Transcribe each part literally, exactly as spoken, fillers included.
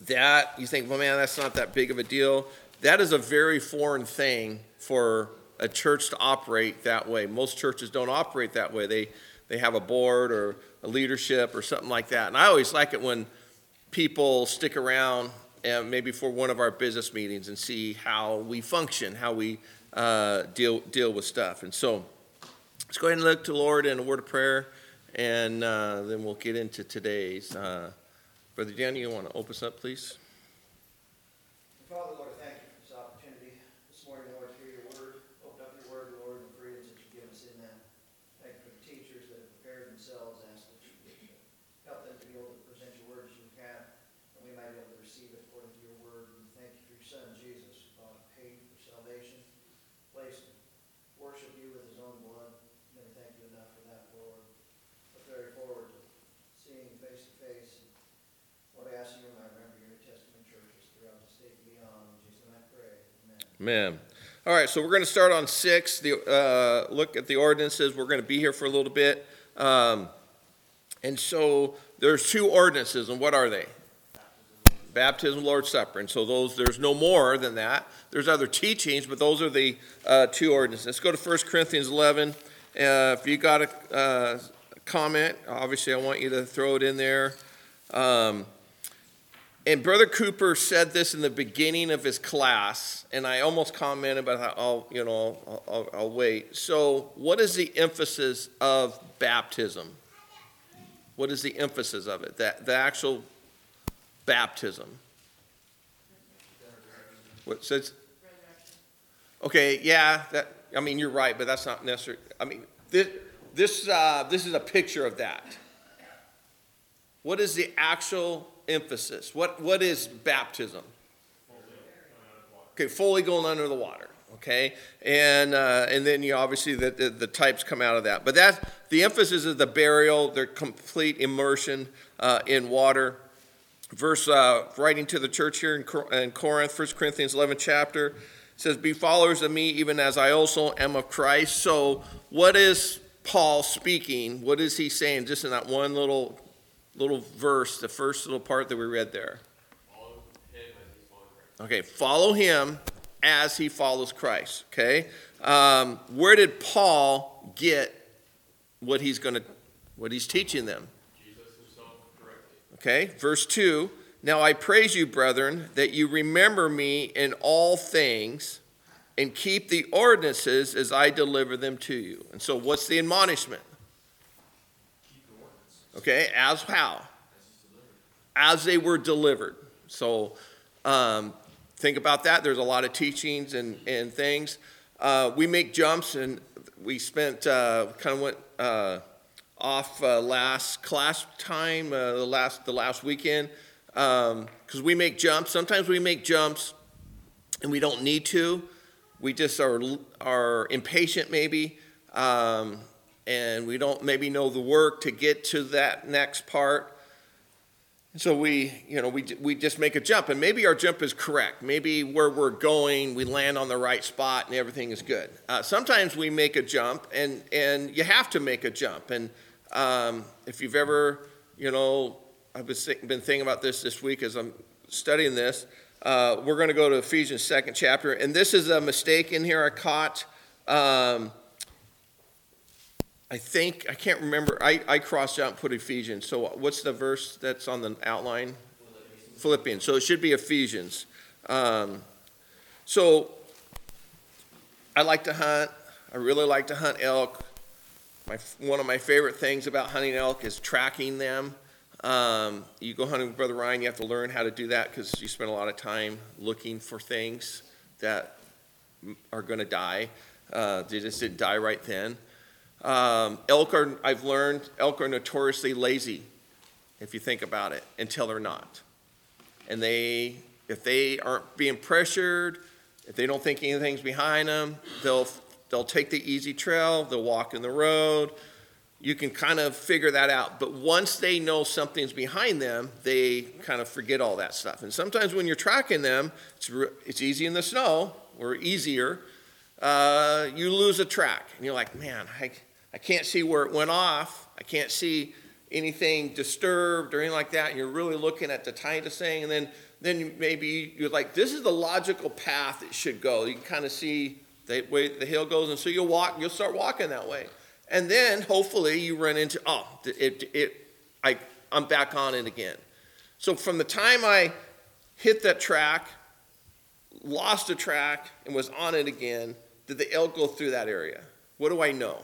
that, you think, well, man, that's not that big of a deal. That is a very foreign thing for a church to operate that way. Most churches don't operate that way. They they have a board or a leadership or something like that. And I always like it when people stick around and maybe for one of our business meetings and see how we function, how we uh, deal deal with stuff. And so let's go ahead and look to the Lord in a word of prayer, and uh, then we'll get into today's. Uh, Brother Dan, you want to open us up, please? Father, Lord, thank you for this opportunity this morning, Lord, to hear your word. Open up your word, Lord, and the freedoms that you give us in that. Thank you for the teachers that have prepared themselves. Ask that you help them to be able to present your word as you can, and we might be able to receive it according to your word. And thank you for your son, Jesus, who bought and paid for salvation, placed and worship you with his own blood. Never thank you enough for that, Lord. Look very forward to seeing you face to face. Lord, I ask you to remember your New Testament churches throughout the state and beyond. In Jesus' name I pray. Amen. Amen. All right, so we're going to start on six. The uh, look at the ordinances. We're going to be here for a little bit. Um, and so there's two ordinances, and what are they? Baptism, Baptism, Lord's Supper. And so those, there's no more than that. There's other teachings, but those are the uh, two ordinances. Let's go to First Corinthians eleven. Uh, if you got a uh, comment, obviously I want you to throw it in there. Um, And Brother Cooper said this in the beginning of his class, and I almost commented, but I'll, you know, I'll, I'll, I'll wait. So, what is the emphasis of baptism? What is the emphasis of it? That the actual baptism. What says? Okay, yeah. That I mean, you're right, but that's not necessary. I mean, this this uh, this is a picture of that. What is the actual emphasis? What what is baptism? Okay, fully going under the water. Okay, and uh, and then you obviously the, the the types come out of that. But that the emphasis is the burial, their complete immersion uh, in water. Verse uh, writing to the church here in, Cor- in Corinth, First Corinthians eleven chapter says, "Be followers of me, even as I also am of Christ." So, what is Paul speaking? What is he saying? Just in that one little. Little verse, the first little part that we read there. Follow him as he follows Christ. Okay, follow him as he follows Christ. Okay, um, where did Paul get what he's going to, what he's teaching them? Jesus himself directly. Okay, verse two. Now I praise you, brethren, that you remember me in all things, and keep the ordinances as I deliver them to you. And so, what's the admonishment? Okay, as how? As they were delivered. So um, think about that. There's a lot of teachings and, and things. Uh, we make jumps, and we spent, uh, kind of went uh, off uh, last class time, uh, the last the last weekend, because um, we make jumps. Sometimes we make jumps, and we don't need to. We just are, are impatient maybe. Um And we don't maybe know the work to get to that next part. So we, you know, we we just make a jump. And maybe our jump is correct. Maybe where we're going, we land on the right spot and everything is good. Uh, sometimes we make a jump, and, and you have to make a jump. And um, if you've ever, you know, I've been thinking about this this week as I'm studying this. Uh, we're going to go to Ephesians second chapter. And this is a mistake in here I caught. Um I think, I can't remember, I, I crossed out and put Ephesians. So what's the verse that's on the outline? Philippians. Philippians. So it should be Ephesians. Um, so I like to hunt. I really like to hunt elk. My, one of my favorite things about hunting elk is tracking them. Um, you go hunting with Brother Ryan, you have to learn how to do that because you spend a lot of time looking for things that are going to die. Uh, they just didn't die right then. Um, elk are, I've learned, elk are notoriously lazy, if you think about it, until they're not. And they, if they aren't being pressured, if they don't think anything's behind them, they'll they'll take the easy trail, they'll walk in the road. You can kind of figure that out. But once they know something's behind them, they kind of forget all that stuff. And sometimes when you're tracking them, it's, re- it's easy in the snow, or easier, uh, you lose a track. And you're like, man, I... I can't see where it went off. I can't see, anything disturbed or anything like that, and you're really looking at the tightest thing, and then then you, maybe you're like, this is the logical path it should go. You can kind of see the way the hill goes, and so you'll walk, you'll start walking that way. And then hopefully you run into, oh, it, it, I, I'm back on it again. So from the time I hit that track, lost a track, and was on it again, did the elk go through that area? What do I know?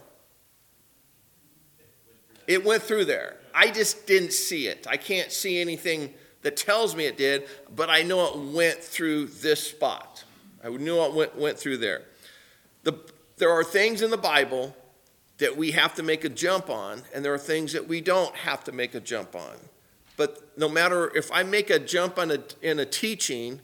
It went through there. I just didn't see it. I can't see anything that tells me it did, but I know it went through this spot. I knew it went, went through there. The, there are things in the Bible that we have to make a jump on, and there are things that we don't have to make a jump on. But no matter if I make a jump on a, in a teaching,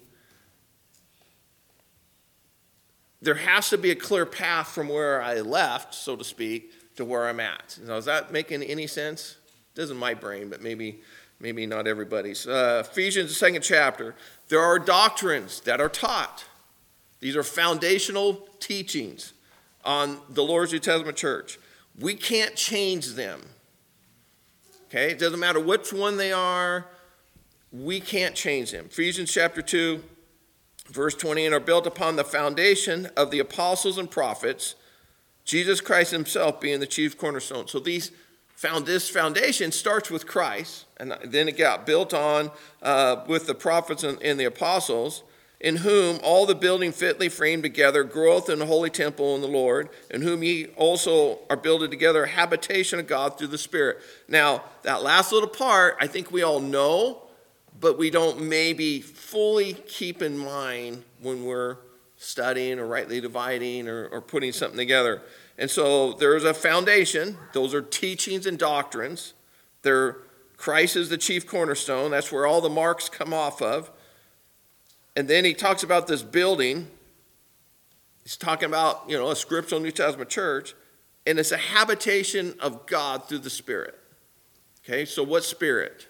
there has to be a clear path from where I left, so to speak, to where I'm at. Now, is that making any sense? It does in my brain, but maybe maybe not everybody's. Uh, Ephesians, the second chapter. There are doctrines that are taught. These are foundational teachings on the Lord's New Testament church. We can't change them. Okay? It doesn't matter which one they are. We can't change them. Ephesians chapter two, verse twenty, and are built upon the foundation of the apostles and prophets, Jesus Christ himself being the chief cornerstone. So these found this foundation starts with Christ, and then it got built on uh, with the prophets and, and the apostles, in whom all the building fitly framed together groweth in the holy temple in the Lord, in whom ye also are builded together a habitation of God through the Spirit. Now, that last little part, I think we all know, but we don't maybe fully keep in mind when we're studying or rightly dividing or, or putting something together. And so there's a foundation. Those are teachings and doctrines. They're, Christ is the chief cornerstone. That's where all the marks come off of. And then he talks about this building. He's talking about, you know, a scriptural New Testament church. And it's a habitation of God through the Spirit. Okay, so what Spirit?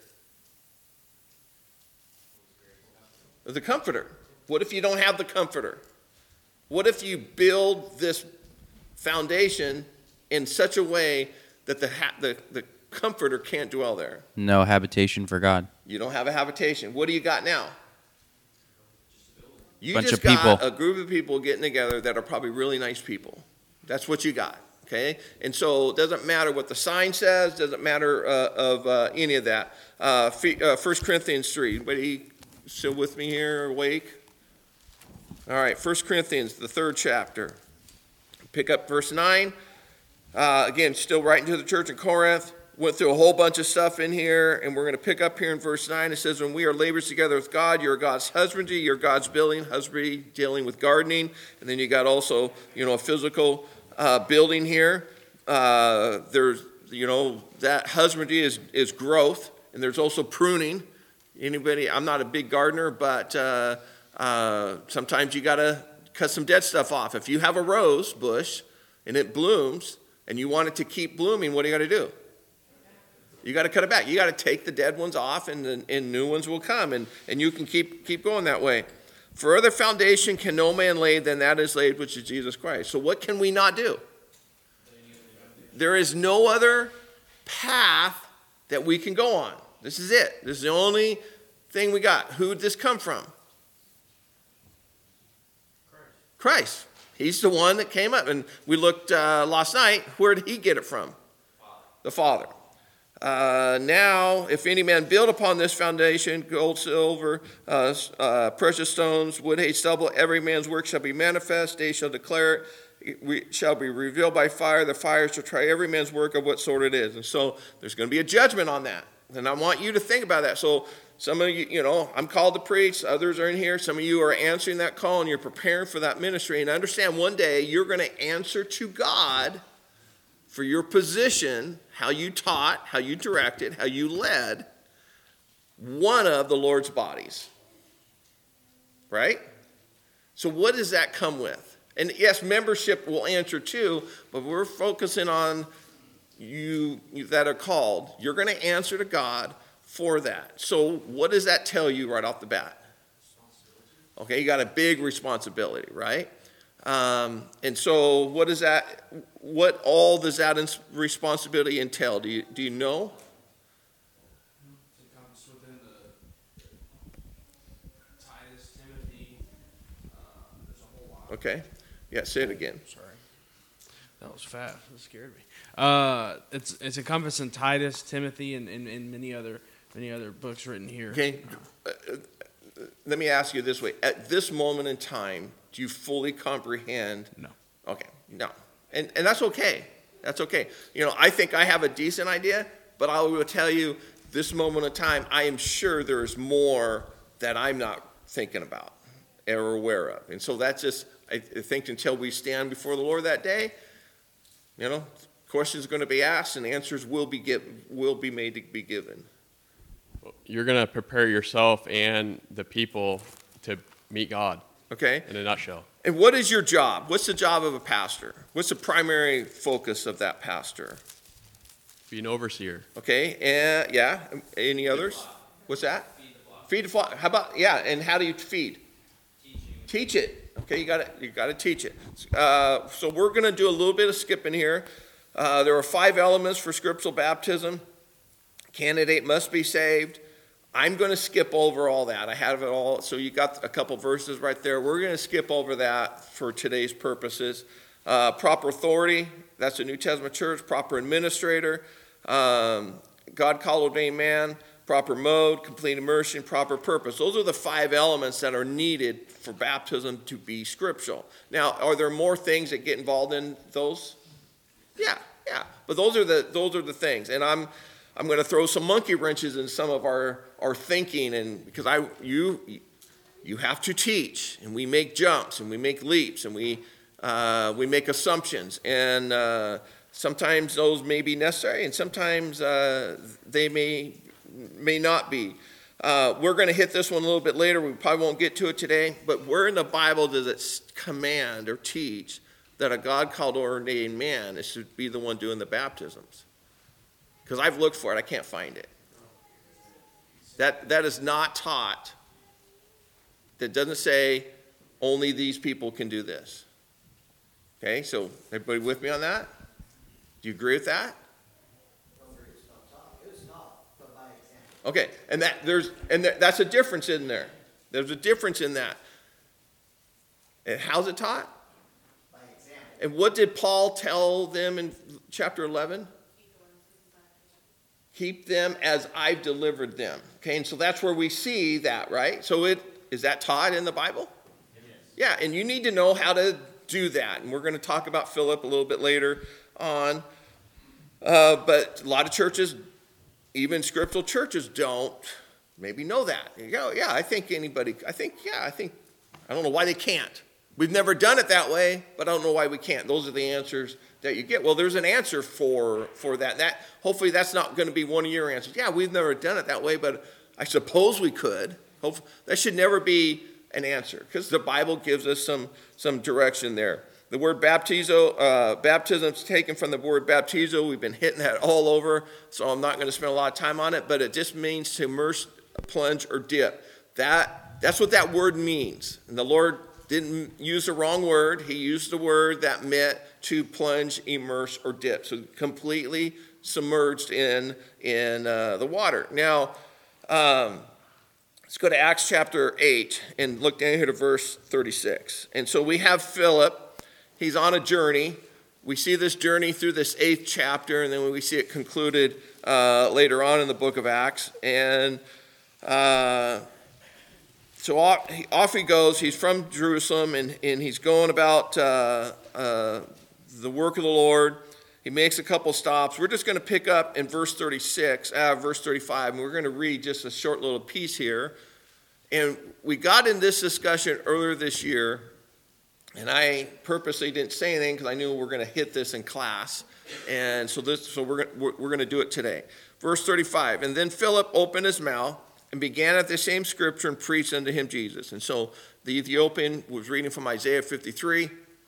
The Comforter. What if you don't have the Comforter? What if you build this foundation in such a way that the, ha- the the Comforter can't dwell there? No habitation for God. You don't have a habitation. What do you got now? You Bunch just of people. got a group of people getting together that are probably really nice people. That's what you got, okay? And so it doesn't matter what the sign says, doesn't matter uh, of uh, any of that. Uh, uh, First Corinthians three. Anybody still with me here, awake? All right, First Corinthians, the third chapter. Pick up verse nine. Uh, again, still writing to the church in Corinth. Went through a whole bunch of stuff in here, and we're going to pick up here in verse nine. It says, when we are laborers together with God, you're God's husbandry, you're God's building, husbandry dealing with gardening. And then you got also, you know, a physical uh, building here. Uh, there's, you know, that husbandry is, is growth, and there's also pruning. Anybody, I'm not a big gardener, but uh, uh, sometimes you got to cut some dead stuff off. If you have a rose bush and it blooms and you want it to keep blooming, what do you got to do? You got to cut it back. You got to take the dead ones off, and, and new ones will come, and, and you can keep keep going that way. For other foundation can no man lay than that is laid, which is Jesus Christ. So what can we not do? There is no other path that we can go on. This is it. This is the only thing we got. Who did this come from? Christ. Christ. He's the one that came up. And we looked uh, last night. Where did he get it from? Father. The Father. Uh, now, if any man build upon this foundation, gold, silver, uh, uh, precious stones, wood, hay, stubble, every man's work shall be manifest. They shall declare it. It shall be revealed by fire. The fire shall try every man's work of what sort it is. And so there's going to be a judgment on that. And I want you to think about that. So some of you, you know, I'm called to preach. Others are in here. Some of you are answering that call, and you're preparing for that ministry. And understand one day you're going to answer to God for your position, how you taught, how you directed, how you led one of the Lord's bodies. Right? So what does that come with? And yes, membership will answer too, but we're focusing on you that are called. You're going to answer to God for that. So what does that tell you right off the bat? Okay, you got a big responsibility, right? Um, and so what does that, what all does that responsibility entail? Do you, do you know? Okay. Yeah, say it again. Sorry. That was fast. That scared me. Uh, it's it's encompassed in Titus, Timothy, and, and, and many other many other books written here. Okay. Uh, uh, let me ask you this way. At this moment in time, do you fully comprehend? No. Okay. No. And and that's okay. That's okay. You know, I think I have a decent idea, but I will tell you, this moment of time, I am sure there's more that I'm not thinking about or aware of. And so that's just, I think until we stand before the Lord that day, you know, questions are going to be asked and answers will be given, will be made to be given. You're going to prepare yourself and the people to meet God. Okay? In a nutshell. And what is your job? What's the job of a pastor? What's the primary focus of that pastor? Be an overseer. Okay, and yeah, any others? What's that? Feed the flock. Feed the flock. How about, yeah, and how do you feed? Teaching. Teach it. Okay, you got to you got to teach it. Uh, so we're going to do a little bit of skipping here. Uh, there are five elements for scriptural baptism. Candidate must be saved. I'm going to skip over all that. I have it all. So you got a couple verses right there. We're going to skip over that for today's purposes. Uh, proper authority, that's the New Testament church. Proper administrator, um, God called ordained man. Proper mode, complete immersion, proper purpose. Those are the five elements that are needed for baptism to be scriptural. Now, are there more things that get involved in those? Yeah, yeah. But those are the those are the things. And I'm I'm going to throw some monkey wrenches in some of our, our thinking, and because I you you have to teach, and we make jumps, and we make leaps, and we uh, we make assumptions, and uh, sometimes those may be necessary, and sometimes uh, they may may not be. Uh, we're going to hit this one a little bit later. We probably won't get to it today, but where in the Bible does it command or teach that a God-called ordained man is to be the one doing the baptisms? Because I've looked for it, I can't find it. That that is not taught. That doesn't say only these people can do this. Okay, so everybody with me on that? Do you agree with that? Okay, and that there's and that, that's a difference in there. There's a difference in that. And how's it taught? By example. And what did Paul tell them in chapter eleven? Keep them as I've delivered them. Okay, and so that's where we see that, right? So it is that taught in the Bible? Yes. Yeah, and you need to know how to do that. And we're going to talk about Philip a little bit later on. Uh, but a lot of churches, even scriptural churches, don't maybe know that. You go, yeah, I think anybody, I think, yeah, I think, I don't know why they can't. We've never done it that way, but I don't know why we can't. Those are the answers that you get. Well, there's an answer for, for that. That hopefully that's not going to be one of your answers. Yeah, we've never done it that way, but I suppose we could. Hopefully, that should never be an answer because the Bible gives us some, some direction there. The word baptizo, uh, baptism is taken from the word baptizo. We've been hitting that all over, so I'm not going to spend a lot of time on it, but it just means to immerse, plunge, or dip. That, that's what that word means. And the Lord didn't use the wrong word. He used the word that meant to plunge, immerse, or dip. So completely submerged in, in uh, the water. Now, um, let's go to Acts chapter eight and look down here to verse thirty-six. And so we have Philip. He's on a journey. We see this journey through this eighth chapter, and then we see it concluded uh, later on in the book of Acts. And uh, so off, off he goes. He's from Jerusalem, and, and he's going about uh, uh, the work of the Lord. He makes a couple stops. We're just going to pick up in verse thirty-six, uh, verse thirty-five, and we're going to read just a short little piece here. And we got in this discussion earlier this year, and I purposely didn't say anything because I knew we were going to hit this in class. And so this, so we're, we're, we're going to do it today. Verse thirty-five, and then Philip opened his mouth and began at the same scripture and preached unto him Jesus. And so the Ethiopian was reading from Isaiah fifty-three.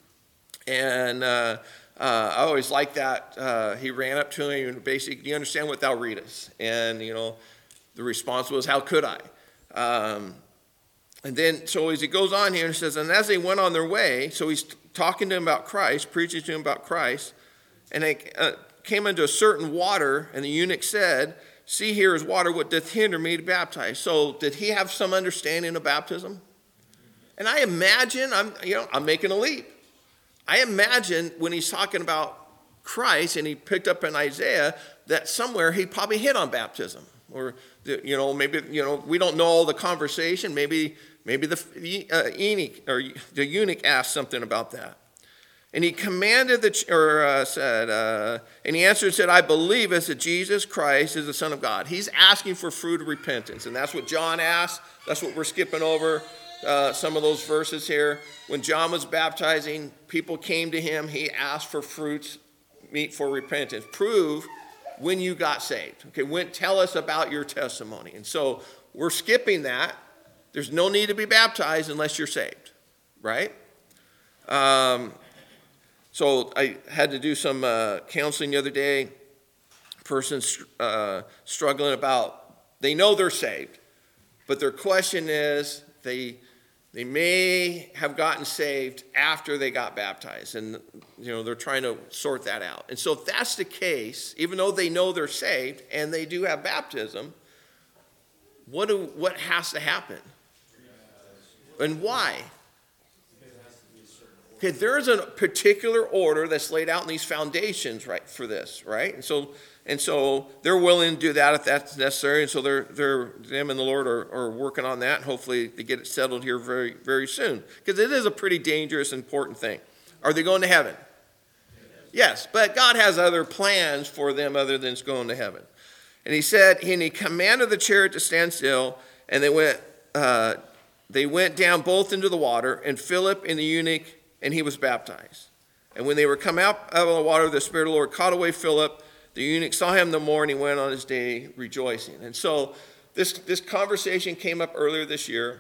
And uh, uh, I always like that. Uh, he ran up to him and basically, do you understand what thou readest? And, you know, the response was, how could I? Um, and then, so as he goes on here and says, and as they went on their way, so he's talking to him about Christ, preaching to him about Christ, and they uh, came into a certain water, and the eunuch said, see, here is water, what doth hinder me to baptize? So did he have some understanding of baptism? And I imagine, I'm, you know, I'm making a leap. I imagine when he's talking about Christ and he picked up in Isaiah that somewhere he probably hit on baptism. Or, you know, maybe, you know, we don't know all the conversation. Maybe, maybe the uh, eunuch, or the eunuch asked something about that. And he commanded the, or uh, said, uh, and he answered and said, I believe as that Jesus Christ is the Son of God. He's asking for fruit of repentance. And that's what John asked. That's what we're skipping over. Uh, some of those verses here. When John was baptizing, people came to him. He asked for fruits, meet for repentance. Prove when you got saved. Okay, when, tell us about your testimony. And so we're skipping that. There's no need to be baptized unless you're saved, right? Um, so I had to do some uh, counseling the other day. Person's uh, struggling about, they know they're saved, but their question is, they they may have gotten saved after they got baptized, and you know they're trying to sort that out. And so if that's the case, even though they know they're saved and they do have baptism, what do what has to happen? And why? Okay, there's a particular order that's laid out in these foundations, right, for this, right? And so and so they're willing to do that if that's necessary. And so they're they're them and the Lord are, are working on that. And hopefully they get it settled here very, very soon. Because it is a pretty dangerous, important thing. Are they going to heaven? Yes, but God has other plans for them other than going to heaven. And he said, and he commanded the chariot to stand still, and they went uh, they went down both into the water, and Philip and the eunuch, and he was baptized. And when they were come out of the water, the Spirit of the Lord caught away Philip. The eunuch saw him no more, and he went on his day rejoicing. And so this, this conversation came up earlier this year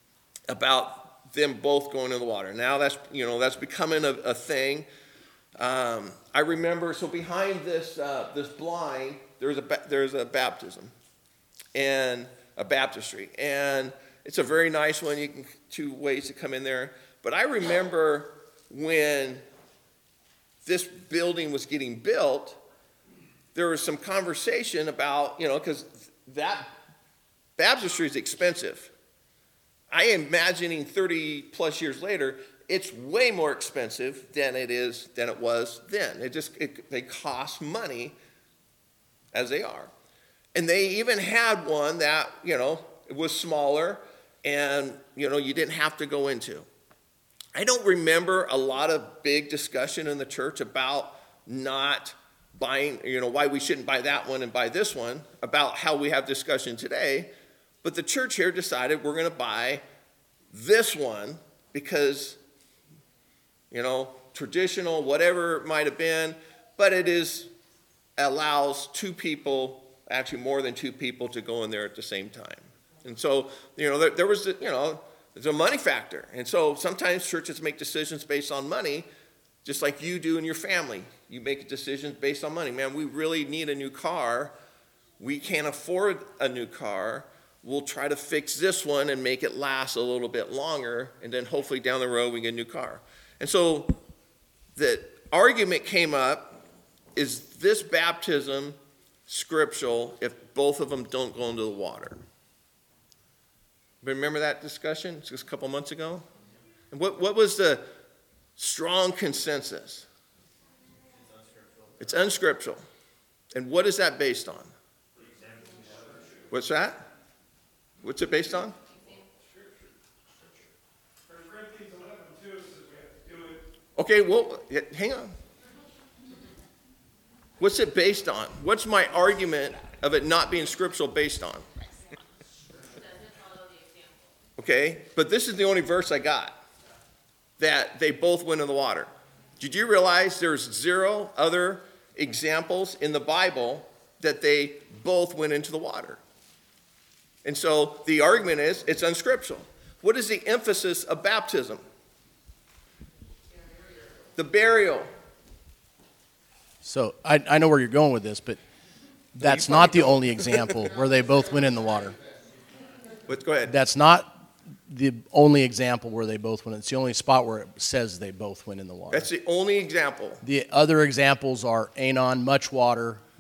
about them both going in the water. Now that's, you know, that's becoming a, a thing. Um, I remember, so behind this uh, this blind, there's a there's a baptism and a baptistry, and it's a very nice one. You can two ways to come in there. But I remember when this building was getting built, there was some conversation about, you know, because that baptistry is expensive. I am imagining thirty plus years later, it's way more expensive than it is than it was then. It just it, they cost money as they are, and they even had one that, you know, it was smaller, and you know you didn't have to go into. I don't remember a lot of big discussion in the church about not buying, you know, why we shouldn't buy that one and buy this one, about how we have discussion today. But the church here decided we're going to buy this one because, you know, traditional, whatever it might have been, but it is allows two people, actually more than two people, to go in there at the same time. And so, you know, there, there was, you know, there's a money factor. And so sometimes churches make decisions based on money, just like you do in your family. You make decisions based on money. Man, we really need a new car. We can't afford a new car. We'll try to fix this one and make it last a little bit longer, and then hopefully down the road we get a new car. And so the argument came up, is this baptism scriptural if both of them don't go into the water? Remember that discussion just a couple months ago? And what, what was the strong consensus? It's unscriptural. And what is that based on? What's that? What's it based on? Okay, well, hang on. What's it based on? What's my argument of it not being scriptural based on? Okay, but this is the only verse I got that they both went in the water. Did you realize there's zero other examples in the Bible that they both went into the water? And so the argument is it's unscriptural. What is the emphasis of baptism? The burial. So I, I know where you're going with this, but that's not the only example where they both went in the water. Let's go ahead. That's not the only example where they both went. It's the only spot where it says they both went in the water. That's the only example. The other examples are Anon, much water,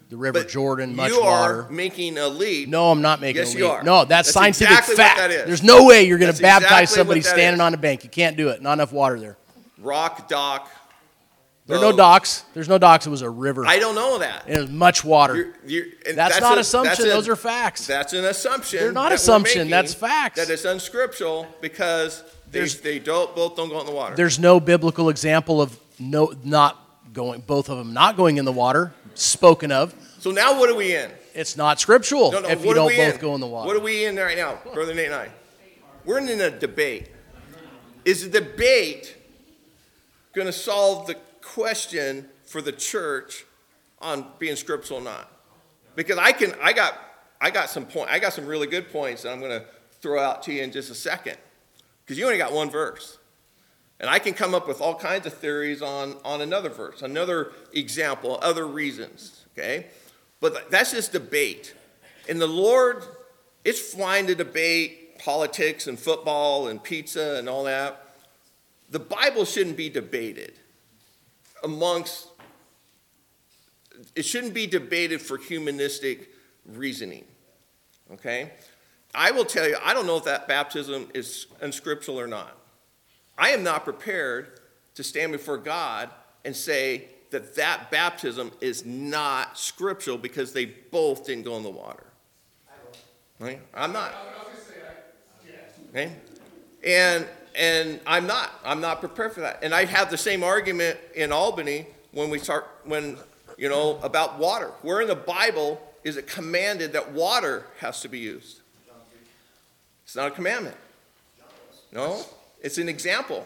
the River But Jordan, much you water. are making a leap. No, I'm not making Yes, a you leap. are. No, that's, That's scientific exactly what fact. that is. There's no way you're going That's to baptize exactly somebody what that standing is. on a bank. You can't do it. Not enough water there. Rock, dock. There are no boat. docks. There's no docks. It was a river. I don't know that. And it was much water. You're- you're- and That's not a- assumption. that's a- Those are facts. That's an assumption. They're not that we're assumption. making That's facts. That it's unscriptural because they, There's- they don't both don't go in the water. There's no biblical example of no not going, both of them not going in the water spoken of. So now what are we in? It's not scriptural No, no, if you what are don't we both in? go in the water. What are we in right now, Brother Nate and I? We're in a debate. Is the debate going to solve the question for the church on being scriptural or not? Because I can, I got, I got some point, I got some really good points that I'm going to throw out to you in just a second. Because you only got one verse. And I can come up with all kinds of theories on, on another verse, another example, other reasons, okay? But that's just debate. And the Lord, it's fine to debate politics and football and pizza and all that. The Bible shouldn't be debated amongst, it shouldn't be debated for humanistic reasoning, okay? I will tell you, I don't know if that baptism is unscriptural or not. I am not prepared to stand before God and say that that baptism is not scriptural because they both didn't go in the water. Right? I'm not. Okay? And and I'm not. I'm not prepared for that. And I have the same argument in Albany when we start when you know about water. Where in the Bible is it commanded that water has to be used? It's not a commandment. No, it's an example.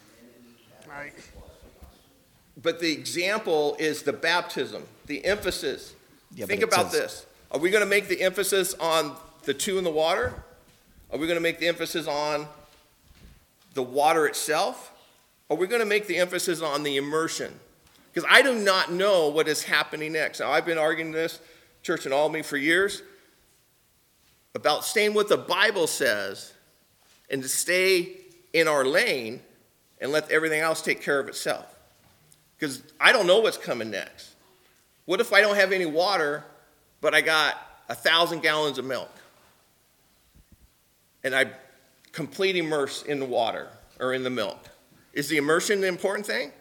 But the example is the baptism, the emphasis. Yeah, Think but it about says- this. Are we going to make the emphasis on the two in the water? Are we going to make the emphasis on the water itself? Are we going to make the emphasis on the immersion? Because I do not know what is happening next. Now, I've been arguing this, Church in Albany, for years, about staying what the Bible says and to stay in our lane and let everything else take care of itself. Because I don't know what's coming next. What if I don't have any water, but I got a thousand gallons of milk? And I complete immerse in the water or in the milk. Is the immersion the important thing?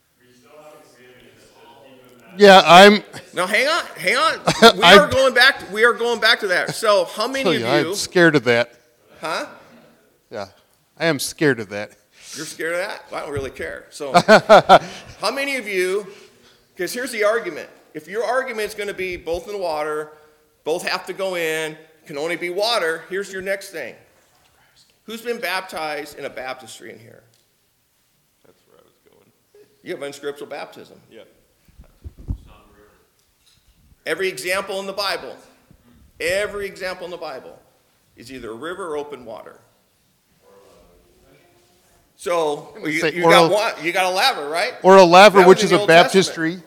Yeah, I'm. No, hang on, hang on. We I'm- are going back. We are going back to that. So, how many Tell of you, you? I'm scared of that. Huh? Yeah, I am scared of that. You're scared of that? Well, I don't really care. So, how many of you? Because here's the argument. If your argument is going to be both in the water, both have to go in, can only be water. Here's your next thing. Who's been baptized in a baptistry in here? That's where I was going. You have unscriptural baptism. Yep. Every example in the Bible, every example in the Bible is either a river or open water. So you, say you or got a- one, you got a laver, right? Or a laver, That was which in is the a Old Testament. baptistry.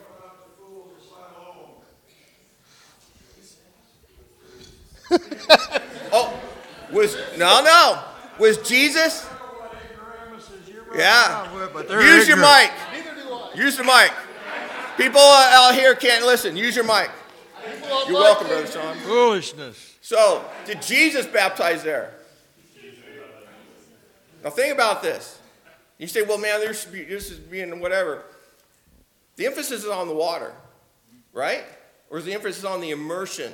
Oh, was no, no. Was Jesus? Yeah. Use your mic. Use your mic. People out here can't listen. Use your mic. You're welcome, Brother Sean. Foolishness. So, did Jesus baptize there? Now, think about this. You say, well, man, this is being whatever. The emphasis is on the water, right? Or is the emphasis on the immersion?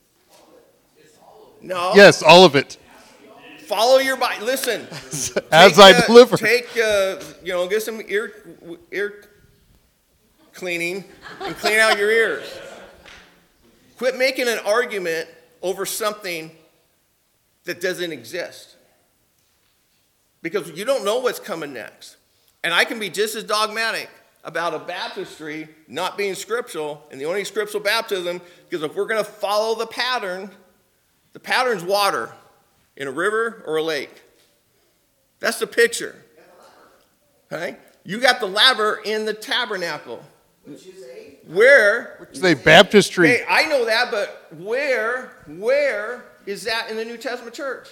No. Yes, all of it. Follow your body. Listen. As Take, I uh, deliver. Take, uh, you know, get some ear, ear cleaning and clean out your ears. Quit making an argument over something that doesn't exist. Because you don't know what's coming next. And I can be just as dogmatic about a baptistry not being scriptural and the only scriptural baptism, because if we're going to follow the pattern, the pattern's water in a river or a lake. That's the picture. Okay? You got the laver in the tabernacle. Where? Which is a baptistry. Hey, I know that, but where, where is that in the New Testament church?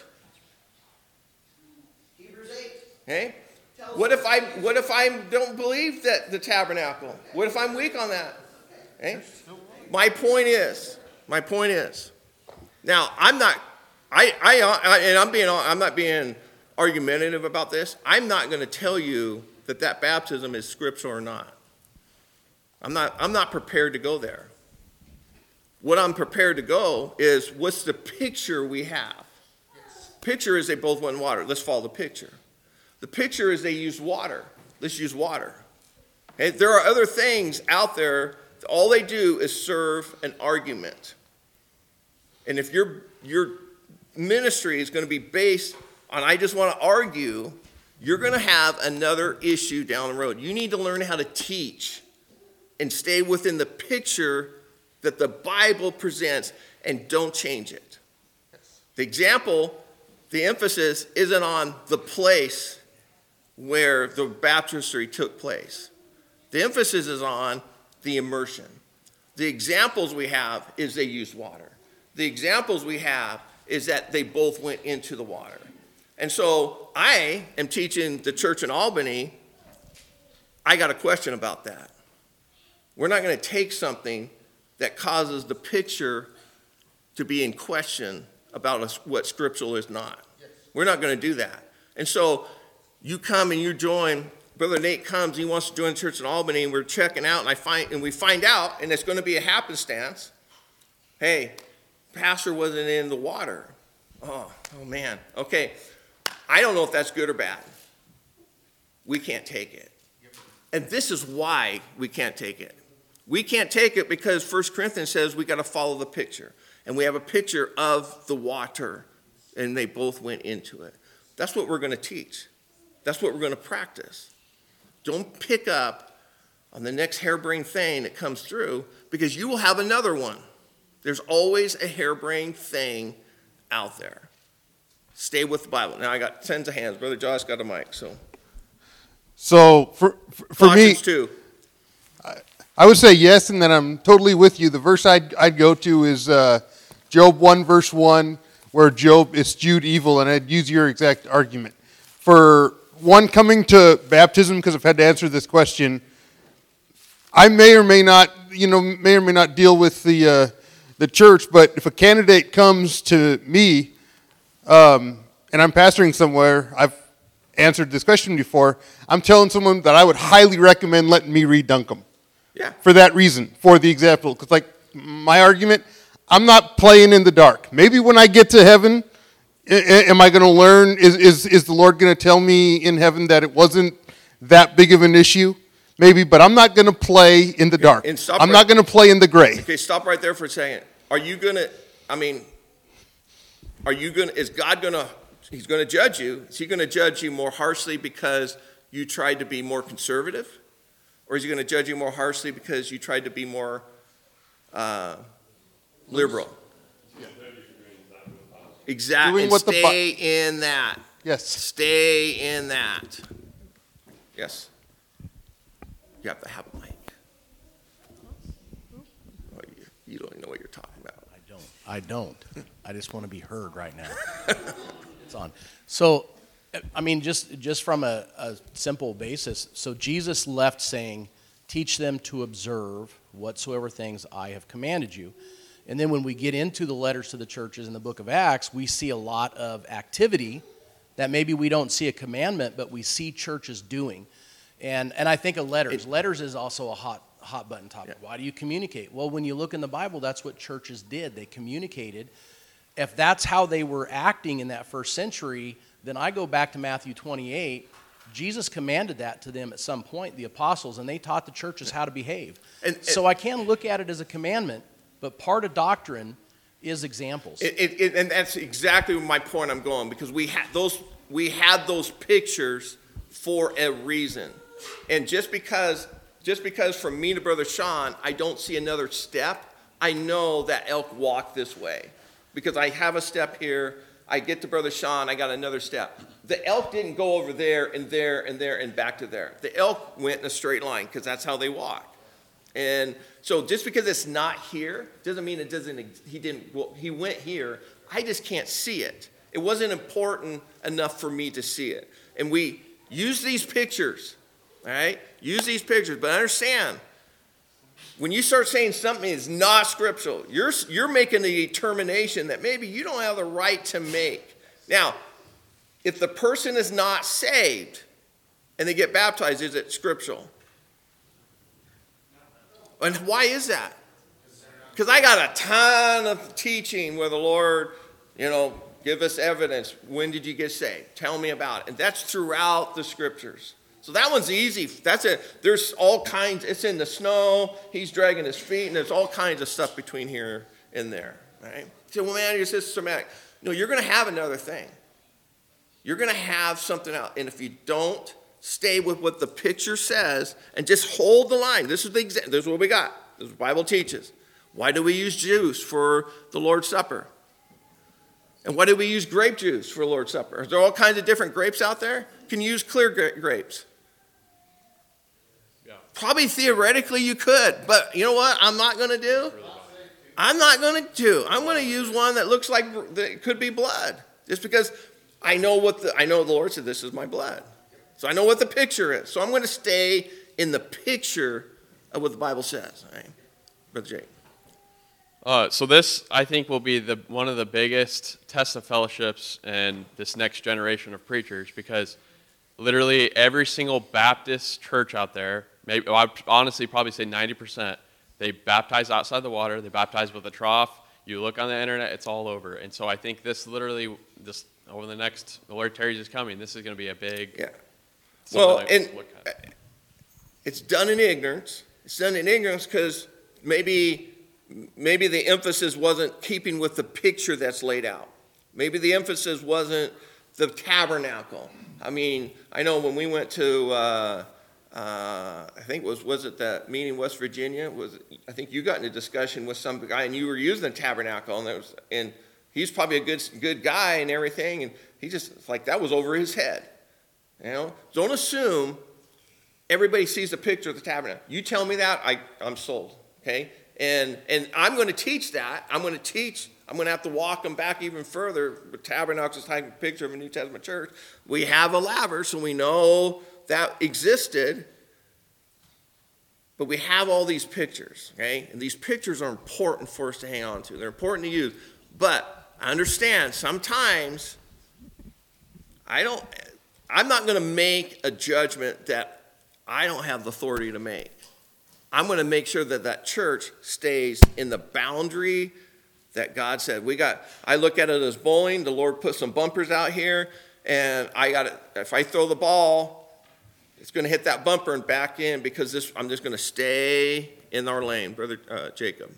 Hebrews eight. Okay? What if I what if I don't believe that the tabernacle? What if I'm weak on that? Okay? my point is, my point is, now I'm not, I, I, I and I'm being, I'm not being argumentative about this. I'm not going to tell you that that baptism is scriptural or not. I'm not, I'm not prepared to go there. What I'm prepared to go is what's the picture we have. Picture is they both went in water. Let's follow the picture. The picture is they used water. Let's use water. Okay? There are other things out there. All they do is serve an argument. And if your, your ministry is going to be based on I just want to argue, you're going to have another issue down the road. You need to learn how to teach and stay within the picture that the Bible presents and don't change it. The example, the emphasis isn't on the place where the baptistry took place. The emphasis is on the immersion. The examples we have is they used water. The examples we have is that they both went into the water. And so I am teaching the church in Albany. I got a question about that. We're not going to take something that causes the picture to be in question about what scriptural is not. Yes. We're not going to do that. And so you come and you join. Brother Nate comes, he wants to join church in Albany, and we're checking out, and I find and we find out, and it's going to be a happenstance. Hey, pastor wasn't in the water. Oh, oh man. Okay, I don't know if that's good or bad. We can't take it. And this is why we can't take it. We can't take it because First Corinthians says we got to follow the picture. And we have a picture of the water, and they both went into it. That's what we're going to teach. That's what we're going to practice. Don't pick up on the next harebrained thing that comes through, because you will have another one. There's always a harebrained thing out there. Stay with the Bible. Now I got tens of hands. Brother Josh got a mic, so. So for for, for me, Colossians two. I would say yes, and then I'm totally with you. The verse I'd, I'd go to is uh, Job one, verse one, where Job eschewed evil, and I'd use your exact argument. For one coming to baptism, because I've had to answer this question, I may or may not, you know, may or may not deal with the uh, the church, but if a candidate comes to me, um, and I'm pastoring somewhere, I've answered this question before, I'm telling someone that I would highly recommend letting me re-dunk them. Yeah. For that reason, for the example. Because, like, my argument, I'm not playing in the dark. Maybe when I get to heaven, am I going to learn, is, is, is the Lord going to tell me in heaven that it wasn't that big of an issue? Maybe, but I'm not going to play in the dark. And stop I'm right- not going to play in the gray. Okay, stop right there for a second. Are you going to, I mean, are you going to, is God going to, he's going to judge you. Is he going to judge you more harshly because you tried to be more conservative? Or is he going to judge you more harshly because you tried to be more uh, liberal? Yeah. Exactly. Doing And what the stay in that. Yes. Stay in that. Yes. You have to have a mic. Oh, you, you don't even know what you're talking about. I don't. I don't. I just want to be heard right now. It's on. So, I mean, just just from a, a simple basis. So Jesus left saying, "Teach them to observe whatsoever things I have commanded you." And then when we get into the letters to the churches in the book of Acts, we see a lot of activity that maybe we don't see a commandment, but we see churches doing. And and I think of letters. It, letters is also a hot hot button topic. Yeah. Why do you communicate? Well, when you look in the Bible, that's what churches did. They communicated. If that's how they were acting in that first century, then I go back to Matthew twenty-eight. Jesus commanded that to them at some point, the apostles, and they taught the churches how to behave. And, and, so I can look at it as a commandment, but part of doctrine is examples. It, it, it, and that's exactly my point I'm going, because we had those we had those pictures for a reason. And just because just because from me to Brother Sean, I don't see another step, I know that elk walked this way. Because I have a step here, I get to Brother Sean, I got another step. The elk didn't go over there and there and there and back to there. The elk went in a straight line because that's how they walk. And so just because it's not here doesn't mean it doesn't, he didn't, well, he went here. I just can't see it. It wasn't important enough for me to see it. And we use these pictures, all right? Use these pictures, but understand, When you start saying something is not scriptural, you're, you're making a determination that maybe you don't have the right to make. Now, if the person is not saved and they get baptized, is it scriptural? And why is that? Because I got a ton of teaching where the Lord, you know, give us evidence. When did you get saved? Tell me about it. And that's throughout the scriptures. So that one's easy. That's it. There's all kinds. It's in the snow. He's dragging his feet, and there's all kinds of stuff between here and there. Right? So, well, man, you're systematic. No, you're going to have another thing. You're going to have something else. And if you don't stay with what the picture says and just hold the line, this is the example. This is what we got. This is what the Bible teaches. Why do we use juice for the Lord's Supper? And why do we use grape juice for the Lord's Supper? Is there all kinds of different grapes out there? Can you use clear gra- grapes? Yeah. Probably theoretically you could, but you know what I'm not going to do? I'm not going to do. I'm going to use one that looks like that it could be blood, just because I know what the I know the Lord said this is my blood, so I know what the picture is. So I'm going to stay in the picture of what the Bible says. All right, Brother Jake. Uh, so this, I think, will be the one of the biggest tests of fellowships in this next generation of preachers, because literally every single Baptist church out there, maybe well, I'd honestly probably say ninety percent, they baptize outside the water. They baptize with a trough. You look on the internet, it's all over. And so I think this literally, this over the next, the Lord Terry's is coming. This is going to be a big. Yeah. something Well, to and look at. it's done in ignorance. It's done in ignorance because maybe maybe the emphasis wasn't keeping with the picture that's laid out. Maybe the emphasis wasn't the tabernacle. I mean, I know when we went to, uh, uh, I think was was it that meeting in West Virginia? Was I think you got into discussion with some guy and you were using the tabernacle, and there was, and he's probably a good good guy and everything, and he just like that was over his head. You know, don't assume everybody sees the picture of the tabernacle. You tell me that, I I'm sold. Okay. And and I'm going to teach that. I'm going to teach. I'm going to have to walk them back even further. The tabernacle is like a picture of a New Testament church. We have a laver, so we know that existed. But we have all these pictures, okay? And these pictures are important for us to hang on to. They're important to use. But I understand sometimes I don't. I'm not going to make a judgment that I don't have the authority to make. I'm going to make sure that that church stays in the boundary that God said. We got. I look at it as bowling. The Lord put some bumpers out here, and I got it. If I throw the ball, it's going to hit that bumper and back in because this. I'm just going to stay in our lane, Brother uh, Jacob.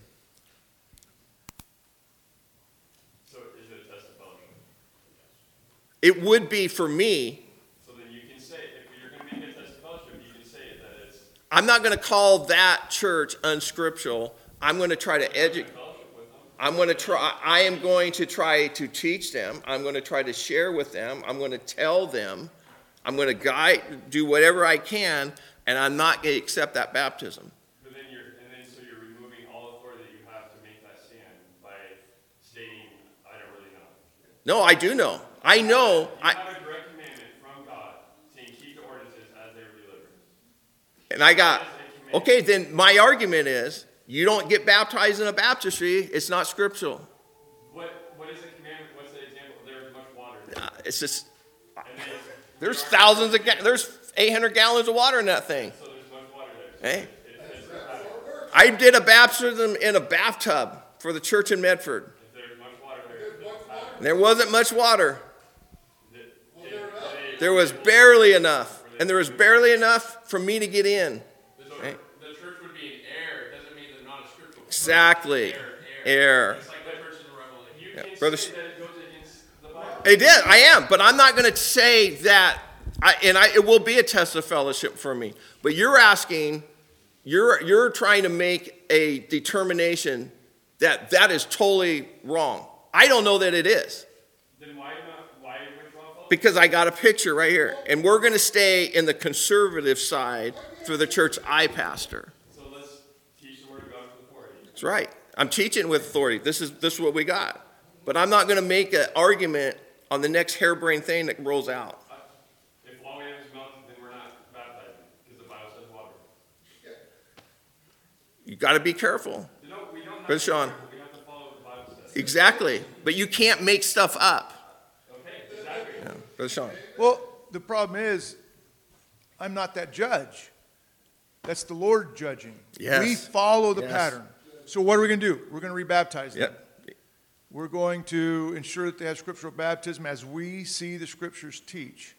So is it a test of fellowship? It would be for me. So then you can say, if you're going to make a test of fellowship, you can say that it's. I'm not going to call that church unscriptural. I'm going to try to educate. I'm going to try. I am going to try to teach them. I'm going to try to share with them. I'm going to tell them. I'm going to guide, do whatever I can, and I'm not going to accept that baptism. But then you're, and then so you're removing all authority that you have to make that stand by stating, I don't really know. No, I do know. I know. You I, have a direct commandment from God saying keep the ordinances as they were delivered. and I got. Okay, then my argument is you don't get baptized in a baptistry. It's not scriptural. What what is the commandment? What's the example? There's much water. Uh, It's just. And then There's thousands of. Ga- there's eight hundred gallons of water in that thing. so there's much water there. Hey. It, it's, if I did a baptism in a bathtub for the church in Medford. there's much water there. It's And there wasn't much water. it, it, There was barely enough. And there was barely enough for me to get in. So Right. the church would be in error. It doesn't mean they're not a scriptural. Exactly. Error, Error. It's like that church in the Revel. If you Yeah, can brother- say that it goes against the Bible. It did. I am. But I'm not going to say that. I, and I, it will be a test of fellowship for me. But you're asking, you're, you're trying to make a determination that that is totally wrong. I don't know that it is. Then why not? Why withdraw fellowship? Because I got a picture right here. And we're going to stay in the conservative side for the church I pastor. So let's teach the word of God with authority. That's right. I'm teaching with authority. This is this is what we got. But I'm not going to make an argument on the next harebrained thing that rolls out. If all we have is milk, then we're not baptizing because the Bible says water. you got to be careful. You know, we don't have Brother to Sean. be careful. We have to follow what the Bible says. Exactly. But you can't make stuff up. Okay, exactly. Yeah. Brother Sean. Well, the problem is, I'm not that judge. That's the Lord judging. Yes. We follow the Yes. pattern. So what are we going to do? We're going to rebaptize them. Yep. We're going to ensure that they have scriptural baptism as we see the scriptures teach.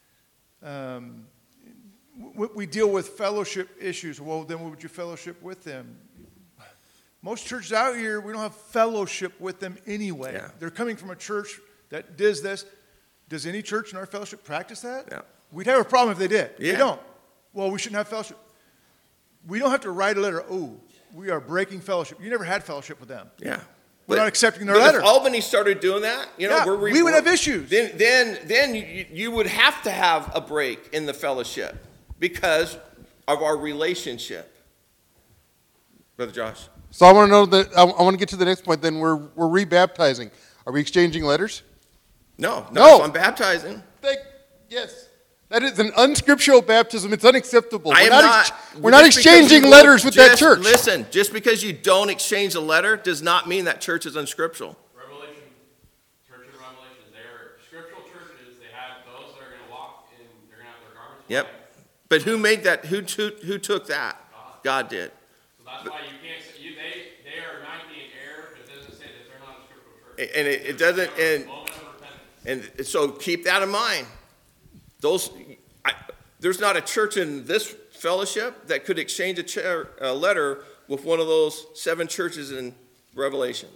Um, w- we deal with fellowship issues. Well, then would you fellowship with them? Most churches out here, we don't have fellowship with them anyway. Yeah. They're coming from a church that does this. Does any church in our fellowship practice that? Yeah. We'd have a problem if they did. Yeah. They don't. Well, we shouldn't have fellowship. We don't have to write a letter, oh, we are breaking fellowship. You never had fellowship with them. Yeah. We're But- not accepting their but letter. If Albany started doing that, you know, Yeah, we're we would have issues. Then, then, then you, you would have to have a break in the fellowship because of our relationship. Brother Josh. So I want to know that, I, I want to get to the next point then. We're, we're rebaptizing. Are we exchanging letters? No, not No. if I'm baptizing. Thank, yes. That is an unscriptural baptism. It's unacceptable. I We're am not, not. ex- we're not just because exchanging you letters don't- with that just church. Listen, just because you don't exchange a letter does not mean that church is unscriptural. Revelation, Church of Revelation, they're scriptural churches. They have those that are going to walk in, they're going to have their garments Yep. white. But who made that? Who took, who took that? God did. So that's why you can't say, you, they, they are not being error, but it doesn't say that they're not a scriptural church. And it, it doesn't, and, Moment of repentance. and so keep that in mind. Those, I, there's not a church in this fellowship that could exchange a, chair, a letter with one of those seven churches in Revelation.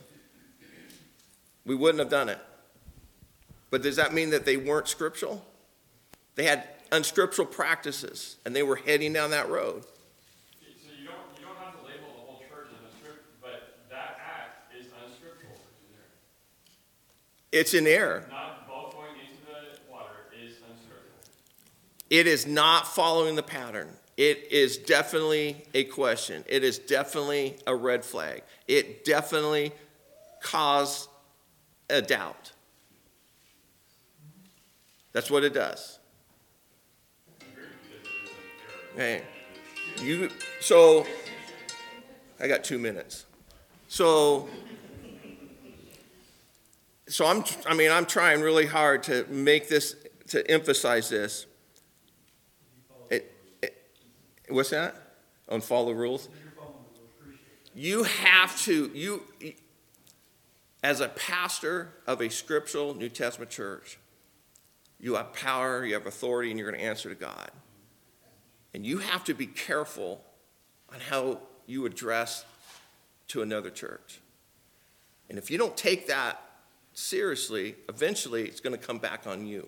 We wouldn't have done it. But does that mean that they weren't scriptural? They had unscriptural practices, and they were heading down that road. So you don't, you don't have to label the whole church as unscriptural, but that act is unscriptural. It's in error. Not both going into the water is unscriptural. It is not following the pattern. It is definitely a question. It is definitely a red flag. It definitely caused a doubt. That's what it does. Okay. You, so, I got two minutes. So, so I'm, I mean, I'm trying really hard to make this, to emphasize this. It, it, what's that? On follow rules? You have to, you, as a pastor of a scriptural New Testament church, you have power, you have authority, and you're going to answer to God. And you have to be careful on how you address to another church. And if you don't take that seriously, eventually it's going to come back on you.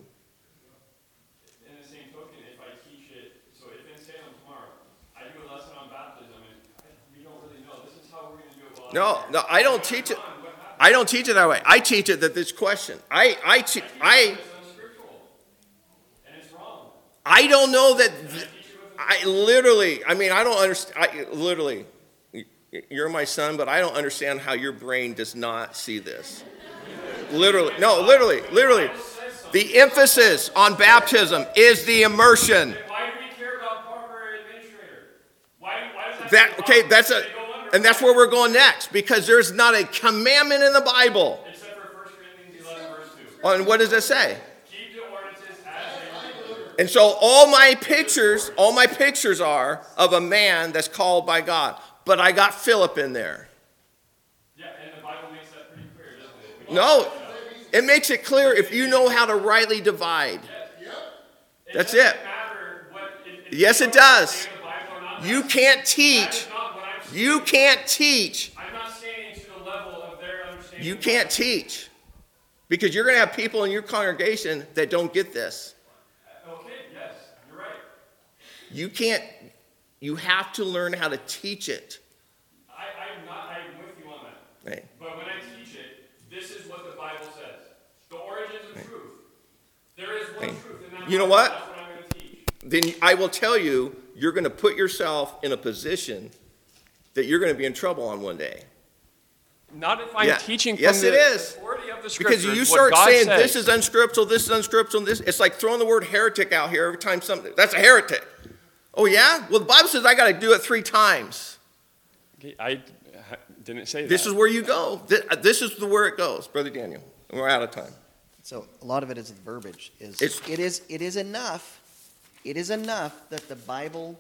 In the same token, if I teach it, so if in Salem tomorrow, I do a lesson on baptism, and I, we don't really know, this is how we're going to do it. Well, No, no, I don't teach it. I don't teach it that way. I teach it that this question. I, I, te- I, It's unscriptural, and it's wrong. I don't know that. Th- I literally, I mean, I don't understand. I literally, you're my son, but I don't understand how your brain does not see this. Literally, no, literally, literally. The emphasis on baptism is the immersion. Why do we care about corporate administrator? Why, why does that? That say, okay? oh, That's a, they go under and that's where we're going next because there's not a commandment in the Bible. Except for First Corinthians eleven, verse two. On what does it say? Keep the ordinances as they are. And so all my pictures, all my pictures are of a man that's called by God. But I got Philip in there. Yeah, and the Bible makes that pretty clear, doesn't it? We No, it makes it clear if you know how to rightly divide. That's it. matter what, if, if Yes, you it don't does. understand the Bible or not, You that's- can't that teach. is not what I'm saying. You can't teach. I'm not saying to the level of their understanding. You can't teach. Because you're going to have people in your congregation that don't get this. Okay, yes, you're right. You can't, you have to learn how to teach it. I, I'm not, I'm with you on that. Right? But when I teach it, this is what the Bible says. The origins of truth. There is one Hey, truth, and that you know Bible, what? that's what I'm going to teach. Then I will tell you, you're going to put yourself in a position that you're going to be in trouble on one day. Not if I'm Yeah. teaching from Yes, the it is. authority of the Because scriptures. you what start God saying says. this is unscriptural, this is unscriptural, and this, it's like throwing the word heretic out here every time something, that's a heretic. Oh yeah? Well, the Bible says I got to do it three times. I didn't say that. This is where you go. Thi- This is the where it goes, Brother Daniel. And we're out of time. So a lot of it is the verbiage. Is It's- it is it is enough. It is enough that the Bible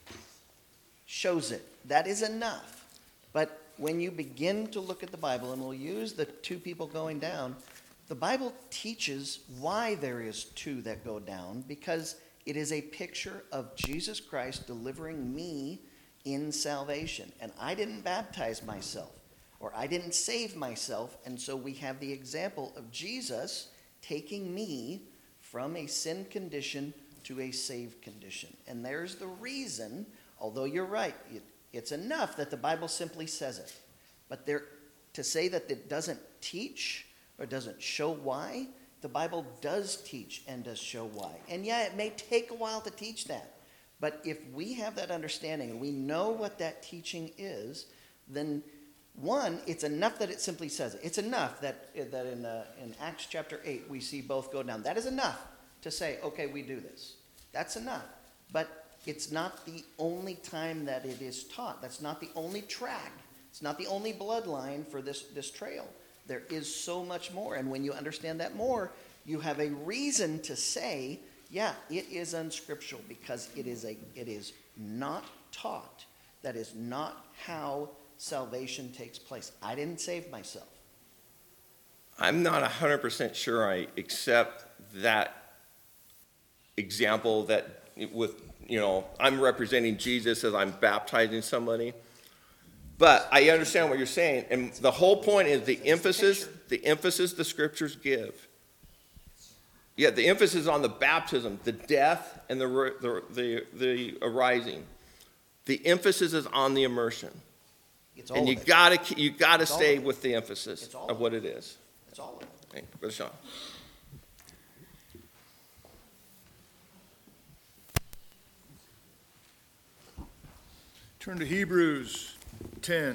shows it. That is enough. But when you begin to look at the Bible, and we'll use the two people going down, the Bible teaches why there is two that go down, because it is a picture of Jesus Christ delivering me in salvation. And I didn't baptize myself, or I didn't save myself, and so we have the example of Jesus taking me from a sin condition to a saved condition. And there's the reason, although you're right, it, it's enough that the Bible simply says it. But there, to say that it doesn't teach or doesn't show why, the Bible does teach and does show why. And yeah, it may take a while to teach that. But if we have that understanding and we know what that teaching is, then one, it's enough that it simply says it. It's enough that, that in, uh, in Acts chapter eight, we see both go down. That is enough to say, okay, we do this. That's enough. But it's not the only time that it is taught. That's not the only track. It's not the only bloodline for this, this trail. There is so much more. And when you understand that more, you have a reason to say, yeah, it is unscriptural, because it is a it is not taught. That is not how salvation takes place. I didn't save myself. I'm not one hundred percent sure I accept that example that with, you know, I'm representing Jesus as I'm baptizing somebody. But I understand what you're saying. And the whole point is the emphasis, the emphasis the scriptures give. Yeah, the emphasis on the baptism, the death, and the, the, the, the arising. The emphasis is on the immersion. It's all And you of it. gotta, you gotta It's all stay of it. with the emphasis It's all of of what it is. It's all of it. Thank you, Brother Sean. Turn to Hebrews ten.